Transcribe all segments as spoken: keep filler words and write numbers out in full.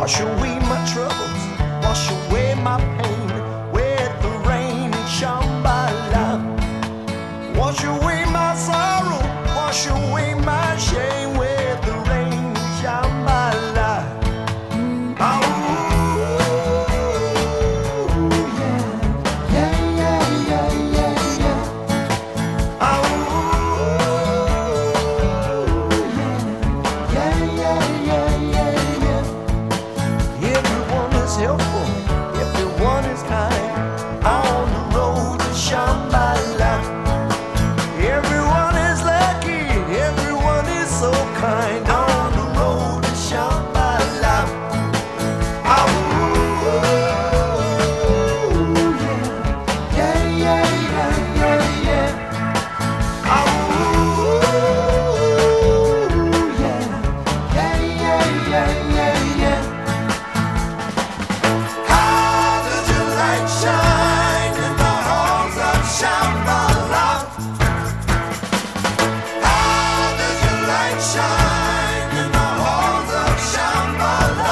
Wash away my troubles, wash away my pain with the rain in Shambhala. Wash away my sorrow, wash away my shame with the rain in Shambhala. Oh, yeah, yeah, yeah, yeah, yeah, yeah. Oh, yeah, yeah, yeah, yeah, yeah, yeah. Everyone is helpful, everyone is kind on the road to Shambhala. Everyone is lucky, everyone is so kind on the road to Shambhala. Oh, yeah, yeah, yeah, yeah, yeah. Oh, yeah, yeah, yeah, yeah, yeah, yeah. How does your light shine in the halls of Shambhala? Shine in the halls of Shambhala.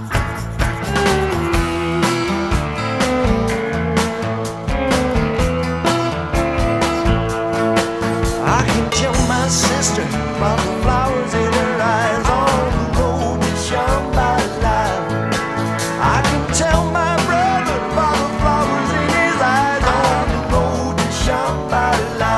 I can tell my sister by the flowers in her eyes on the road to Shambhala. I can tell my brother by the flowers in his eyes on the road to Shambhala.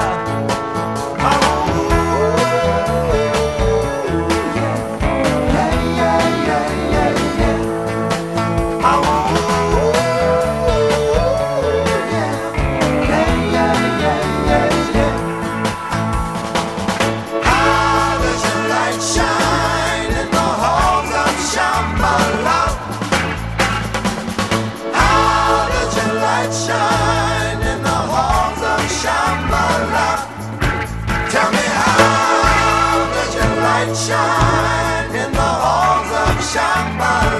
Shine in the halls of Shambhala. Tell me, how does your light shine in the halls of Shambhala?